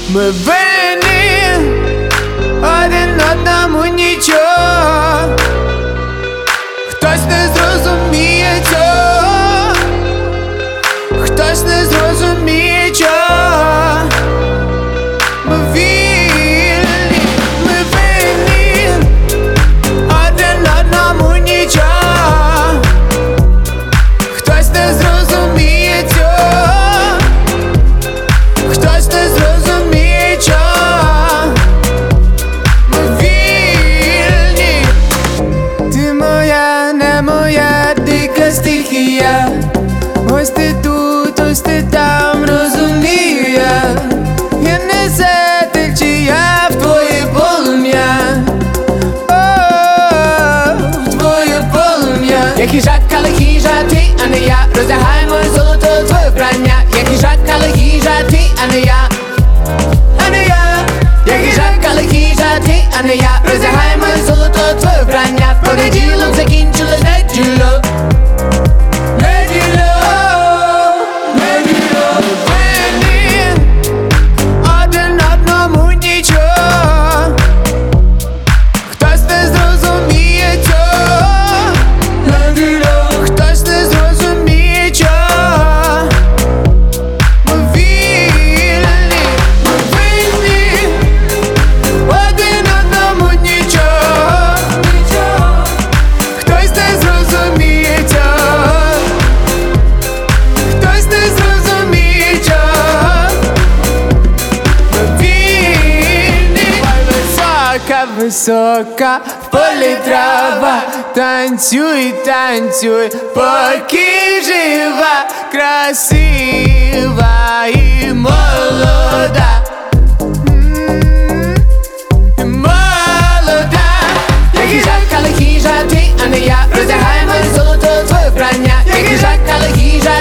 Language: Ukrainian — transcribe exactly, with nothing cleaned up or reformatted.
Ми винні, один одному нічого. Хтось не зрозуміє цього, хтось не зрозуміє чого. Ми вільні, ми винні, один одному нічого. Хтось не зрозуміє цього, хтось не зрозуміє чого. Ми вільні. Ти моя, не моя дика стихія. Ось ти тут, ось ти там, розумію я. Я не сетик, чи я в твоє полум'я. О, в твоє полум'я. Як їжак, але хижа ти, а не я. Роздягай моє золото, твоє вбрання. Як їжак, але хижа ти, а не я. А не я. Як їжак, але хижа ти, а не я. Роздягай моє золото, твоє вбрання. Понеділок закінчилось неділо. Неділо, неділо. Винні, один одному нічого. Хтось не зрозуміє цього. Неділо. Хтось не зрозуміє чого. Ми вільні, ми винні, один одному нічого. Хтось не зрозуміє цього, хтось не зрозуміє чого. Ми вільні. Висока, висока, в полі трава. Танцюй, танцюй, поки жива, красива і молода. М, і молода. Як їжак, але хижа ти, а не я. Роздягай моє золото, твоє вбрання. Як їжак, але хижа